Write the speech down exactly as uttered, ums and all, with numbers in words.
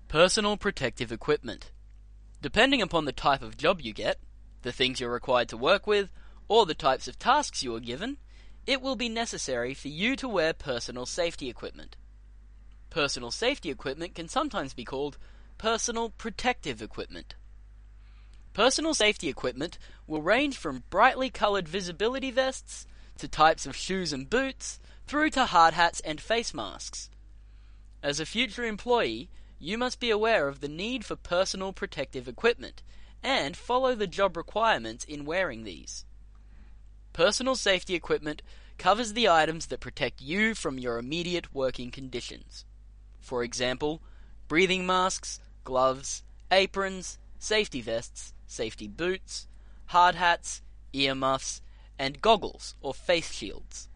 Personal protective equipment. Depending upon the type of job you get, the things you're required to work with, or the types of tasks you are given, it will be necessary for you to wear personal safety equipment. Personal safety equipment can sometimes be called personal protective equipment. Personal safety equipment will range from brightly coloured visibility vests to types of shoes and boots, through to hard hats and face masks. As a future employee, you must be aware of the need for personal protective equipment and follow the job requirements in wearing these. Personal safety equipment covers the items that protect you from your immediate working conditions. For example, breathing masks, gloves, aprons, safety vests, safety boots, hard hats, ear muffs, and goggles or face shields.